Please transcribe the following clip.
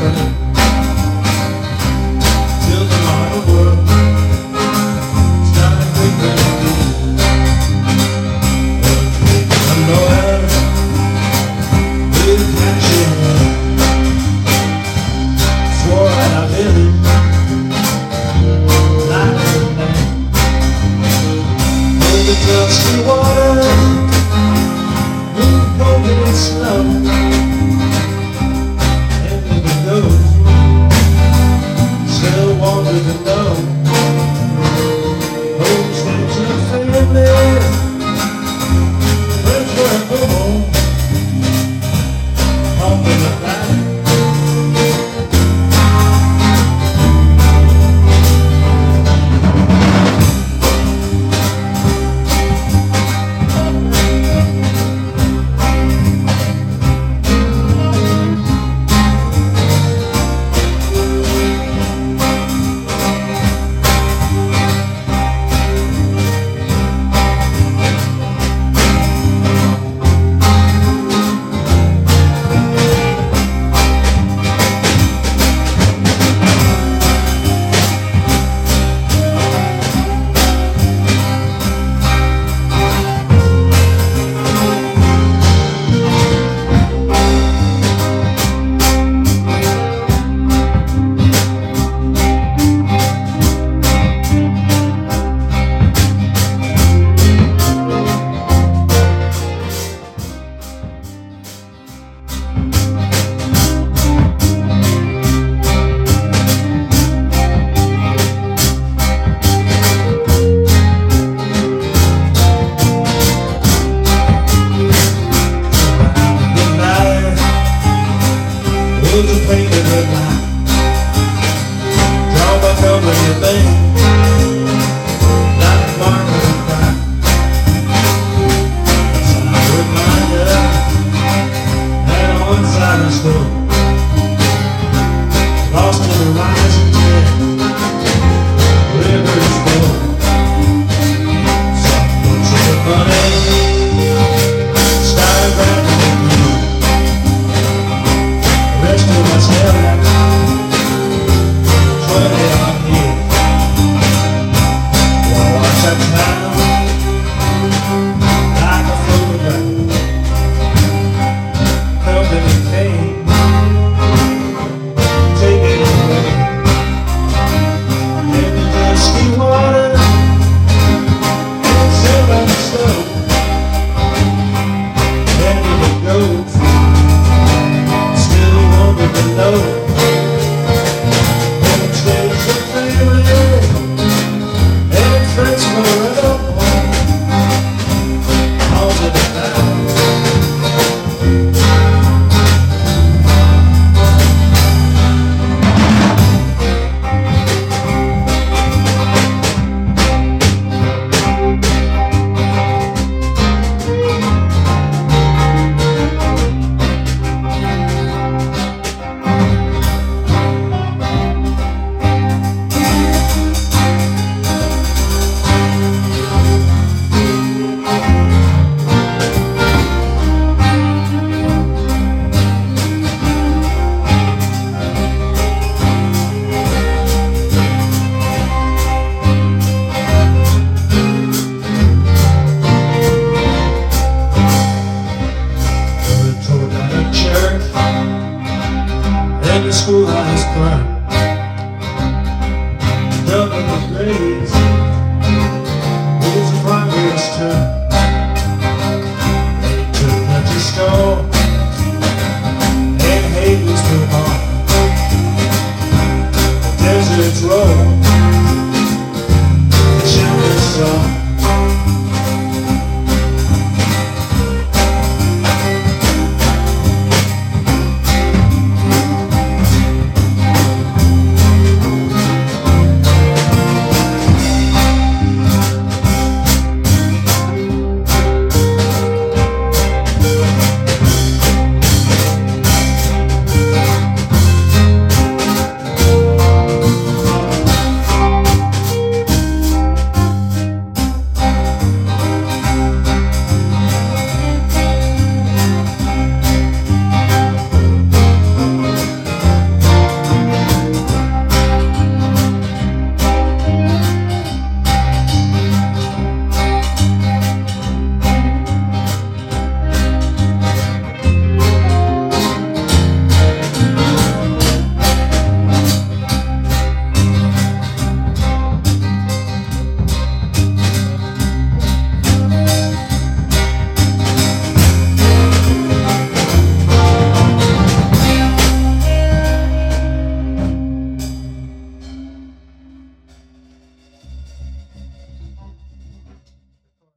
till the modern world started creeping in. I'm loyal with passion, swore that I live it night and day. In the dusty water, wind broken in snow, and the ghost still wanted to know. Hopes that your family, friends were at home, home in the night. Was a painted red line drawn by company thing, like marker and crime. It's a reminder that on one side of the store, lost in the rising